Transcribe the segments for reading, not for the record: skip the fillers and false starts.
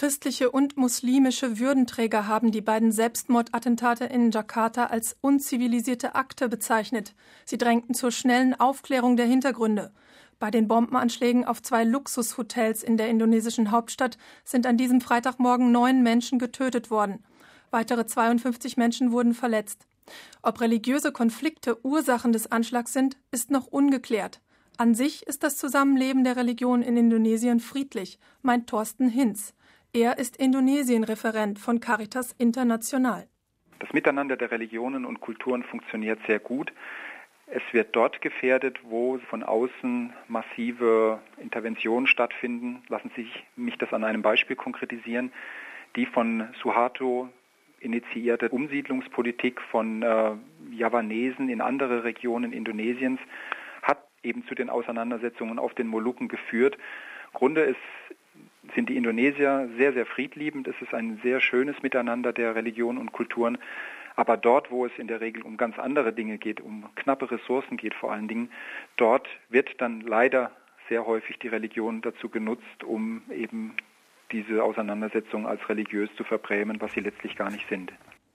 Christliche und muslimische Würdenträger haben die beiden Selbstmordattentate in Jakarta als unzivilisierte Akte bezeichnet. Sie drängten zur schnellen Aufklärung der Hintergründe. Bei den Bombenanschlägen auf 2 Luxushotels in der indonesischen Hauptstadt sind an diesem Freitagmorgen 9 Menschen getötet worden. Weitere 52 Menschen wurden verletzt. Ob religiöse Konflikte Ursachen des Anschlags sind, ist noch ungeklärt. An sich ist das Zusammenleben der Religion in Indonesien friedlich, meint Thorsten Hinz. Er ist Indonesien-Referent von Caritas International. Das Miteinander der Religionen und Kulturen funktioniert sehr gut. Es wird dort gefährdet, wo von außen massive Interventionen stattfinden. Lassen Sie mich das an einem Beispiel konkretisieren. Die von Suharto initiierte Umsiedlungspolitik von Javanesen in andere Regionen Indonesiens hat eben zu den Auseinandersetzungen auf den Molukken geführt. Im Grunde sind die Indonesier sehr, sehr friedliebend. Es ist ein sehr schönes Miteinander der Religionen und Kulturen. Aber dort, wo es in der Regel um ganz andere Dinge geht, um knappe Ressourcen geht vor allen Dingen, dort wird dann leider sehr häufig die Religion dazu genutzt, um eben diese Auseinandersetzungen als religiös zu verbrämen, was sie letztlich gar nicht sind.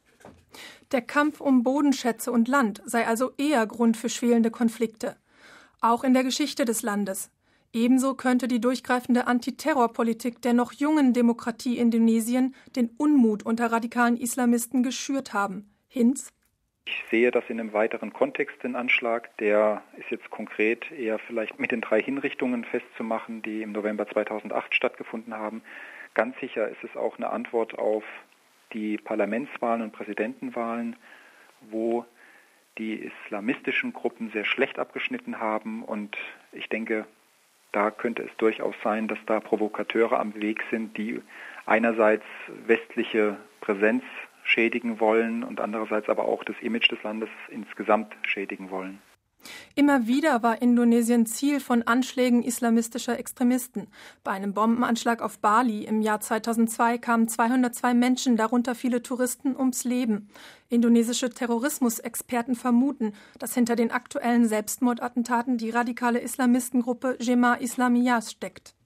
Der Kampf um Bodenschätze und Land sei also eher Grund für schwelende Konflikte. Auch in der Geschichte des Landes. Ebenso könnte die durchgreifende Antiterrorpolitik der noch jungen Demokratie Indonesien den Unmut unter radikalen Islamisten geschürt haben. Hinz? Ich sehe das in einem weiteren Kontext, den Anschlag. Der ist jetzt konkret eher vielleicht mit den 3 Hinrichtungen festzumachen, die im November 2008 stattgefunden haben. Ganz sicher ist es auch eine Antwort auf die Parlamentswahlen und Präsidentenwahlen, wo die islamistischen Gruppen sehr schlecht abgeschnitten haben. Und ich denke, da könnte es durchaus sein, dass da Provokateure am Weg sind, die einerseits westliche Präsenz schädigen wollen und andererseits aber auch das Image des Landes insgesamt schädigen wollen. Immer wieder war Indonesien Ziel von Anschlägen islamistischer Extremisten. Bei einem Bombenanschlag auf Bali im Jahr 2002 kamen 202 Menschen, darunter viele Touristen, ums Leben. Indonesische Terrorismusexperten vermuten, dass hinter den aktuellen Selbstmordattentaten die radikale Islamistengruppe Jemaah Islamiyah steckt.